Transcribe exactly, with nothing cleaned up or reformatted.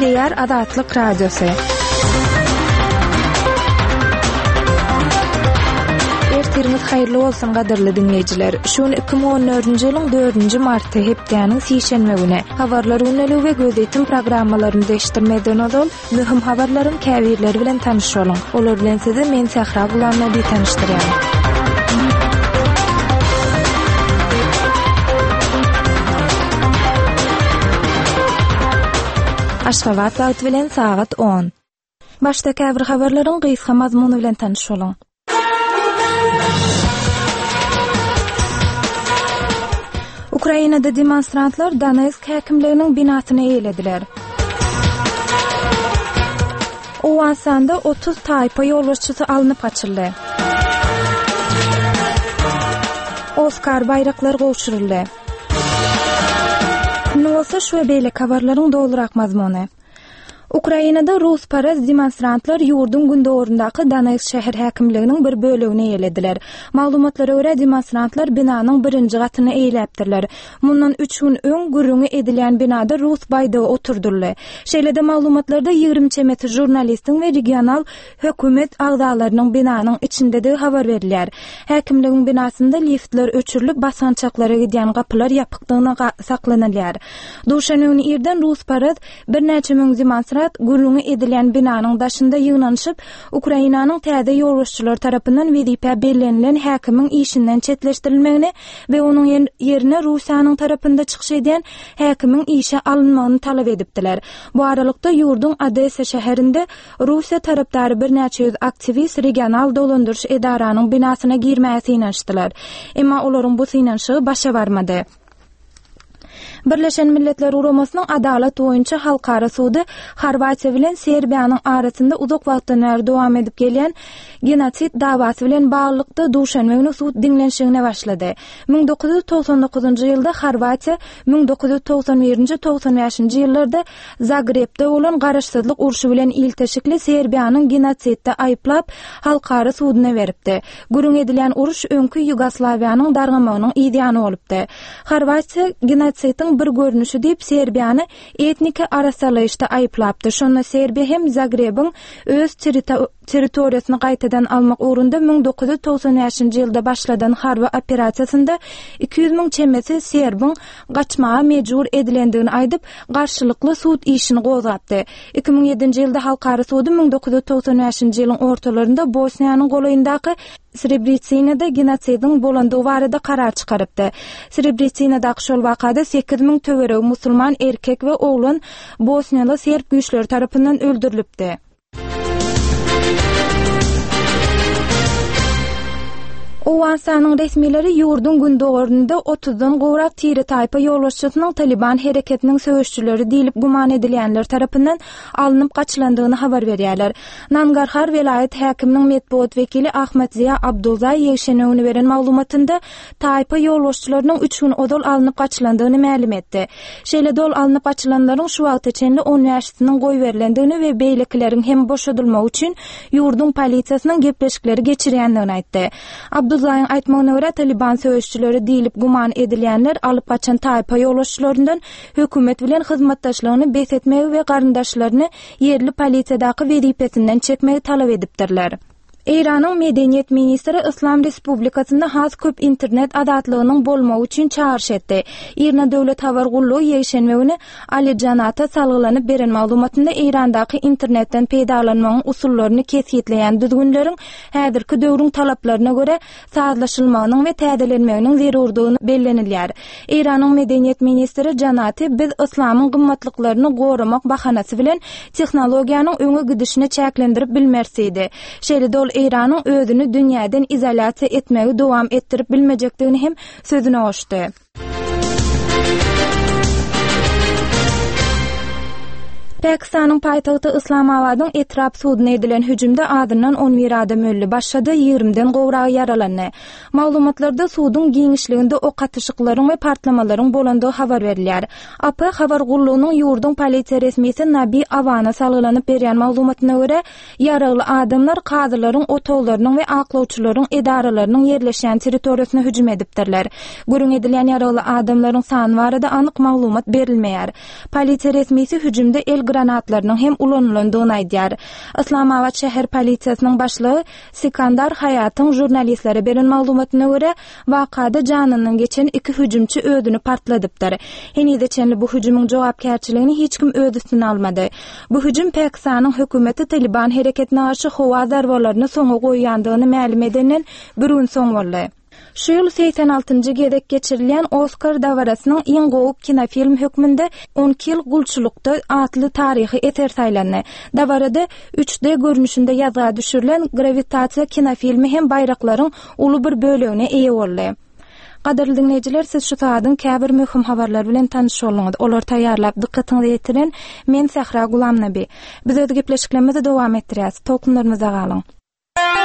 Teyar Azatlyk Radiosu. Ertirimiz hayırlı olsun gaderli dinleyiciler. Şun iki bin on dördünji ýylyň dördünji marty hepdeniň sişenme güni habarlar öneli we gözetim programmalaryny değiştirmeden ol, mühim habarlaryň käbirleri bilen tanışalım. Olar bilen sizi men Sahra Gulamly tanışdyrýar. Aşgabat wagt bilen saat on. Başda käbir habarlaryň gysga mazmuny bilen tanışalım. Ukrainada demonstrantlar Donetsk häkimliginiň binasyny eýlediler. Owansanda otuz taýpa ýolbaşçysy alınıp gaçyryldy. Oskar bayraklary gowşuruldy. Nosa şu beýle habarlaryň dolurak mazmuny. Ukrainada Rus paraz demonstrantlar ýurdun gündorundaky Donetsk şäher häkimliginiň bir bölegini eýlediler. Maglumatlara görä demonstrantlar binanyň birinji gatyny eýläpdirler. Mundan üç gün öň gürrüňi edilen binada Rus baýdagy oturdurly. Şeýlede maglumatlarda ýigrimçe metr jurnalistiň we regional hökümet agdalarynyň binanyň içinde habar berilýär. Häkimligiň binasynda liftler öçürilip basançaklara gidýän gapylar ýapykdygyna saklanylýar. Duşanyň ýerden Rus paraz bir näçe müň demonstrant gürrüňi edilen binanyň daşynda ýygnanyşyp Ukrainanyň täze ýolbaşçylar tarapyndan wedipe bellenlen häkimiň işinden çetleşdirilmegini we onuň ýerine Russiýanyň tarapynda çykyş eden häkimiň işe alynmagyny talap edipdiler. Bu aralykda ýurdun Odessa şäherinde Russiýa tarapdary bir näçe ýüz aktivist regional dolandyryş edaranyň binasyna girmäsi ýnaşdylar. Emma olaryň bu synanşygy başa barmady. Birleşen Milletler Uramasının adalet boyunca halkara sudy Horwatiýa bilen Serbiýanyň arasynda uzak wagtdan beri dowam edip gelýän genosit dawasy bilen baglykda duşanma güni sud dinlenşigine başlady. bin dokuz yüz togson dokuzunji ýylda Horwatiýa bin dokuz yüz togson birinji togson beşinji ýyllarda Zagrebde bolan garaşsyzlyk urşy bilen ilteşikli Serbiýanyň genositde aýplap halkara sudyna beripdi. Gürrüň edilen uruş öňkü Ýugoslawiýanyň dargamagynyň ideýany bolupdy. Horwatiýa genosityň bir görnüşi diýip Serbiýany etniki arasalaşyşda aýplapdy. Şonda Serbiýa hem Zagrebiň öz territoriýasyny gaýtadan almak ugrunda bin dokuz yüz togson beşinji ýylda başladan harby operasiýasynda iki yüz müň çemesi Serbiň gaçmaga mejbur edilendigini aýdyp garşylykly sud işini gozapdy. iki bin ýedinji ýylda halkara sudy bin dokuz yüz togson beşinji ýylyň ortalarynda Bosniýanyň goýundaky Srebrenicada genosidiň bolandygy barada karar çykarypdy. Srebrenicadaky şol wakada sekiz müň töwereg musulman erkek we oglan Bosniýaly serb güýçleri tarapyndan öldürilipdi. Owansanyň resmileri ýurdun gündorunda otuzdan gowrak tiri taýpa ýolbaşçysynyň Taliban hereketiniň söwüşçüleri diýilip guman edilýänler tarapyndan alınıp gaçylandygyny habar berýärler. Nangarhar vilayet häkiminiň medeniýet wekili Ahmet Ziya Abdulzay ýeşenegini beren maglumatynda taýpa ýolbaşçylarynyň üç gün odol alınıp gaçylandygyny ma'lum etdi. Şeýle dol alınıp gaçylanlaryň şu wagtda çenli on ýaşlynyň goý berilendigini we beýlekleriň hem boşadylmagy üçin ýurdun polisiýasynyň gepleşikleri geçirýändigini aýtdy. Abdullahyň aýtmagyna görä Taliban söwüşçüleri diýilip guman edilýänler alyp gaçan taýpa ýolbaşçylaryndan hökümet bilen hyzmatdaşlygyny besetmegi we garyndaşlaryny ýerli polisiýadaky wezipesinden çekmegi talap edipdirler. Iranyň medeniýet ministri Islam Respublikasynda has köp internet adatlygynyň bolmagy üçin çağırış etdi. İran döwlet habar gullugy ýeşenme güni Ali Janata salgylanyp beren maglumatynda Irandaky internetden peýdalanmagyň usullaryny kesýetleýän düzgünleriň häzirki döwrüň talaplaryna görä sazlaşylmagynyň we täzelenmeginiň zerurdygyny bellenilýär. Iranyň medeniýet ministri Janati biz islamyň gymmatlyklaryny goramak bahanasy bilen tehnologiýanyň öňe gidişini çäklendirip bilmersiydi. Şeýle dol Iranyň özüni dünýäden izolasiýa etmegi dowam etdirip bilmejekdigini hem sözüne goşdy. Pakistanyň paýtagty Islamabadyň etrap sudyna edilen hüjümde adından on bir adam öldü. Başada ýigrimden gowrak yaralandy. Maglumatlarda sudyň giňişliginde ok atyşyklaryň we partlamalaryň bolandygy habar berilýär. A P habar gullugynyň ýurdun polisiýa resmisi Nabi Awana salgylanyp berýän maglumatyna görä, yaraly adamlar kadylaryň, otoglarynyň we aklawçylaryň edaralarynyň ýerleşýän territoriýasyna hüjüm edipdirler. Görüň edilen yaraly adamlaryň sany barada anyk maglumat berilmeýär. Polisiýa resmisi hüjümde el granatlarynyň hem ulanyldygyny aýdýar. Islamabad şäher polisiýasynyň başlygy Sikandar Hayatyň jurnalistlere beren maglumatyna görä, wakada janynyň geçen iki hüjümçi ödünü partladypdyr. Henide çenli bu hüjümüň jogapkärçiligini hiç kim öz üstüne almady. Bu hüjüm Pakistanyň hökümeti Taliban hereketine garşy howa zarbarlaryny soňa goýýandygyny ma'lum edenden bir gün soň boldy. Şu ýyl seksen altynjy gedek geçirilen Oscar dawarasynyň iň gowup kinofilm hökmünde on iki ýyl gulçulukda atly taryhy eter saýlandy. Dawarada üç D görnüşinde ýazga düşürilen Gravitasiýa kinofilmi hem bayraklaryň uly bir bölegine eýe boldy. Gaderli dinleyijiler, siz şu saatın käbir möhüm habarlar bilen tanış bolňyz. Olar taýýarlap dikkatiňizi ýetiren men Sahra Gulamnaby. Biz öňe gepleşiklerimizi dowam etdirýäs. Tokunlarymyza galyň.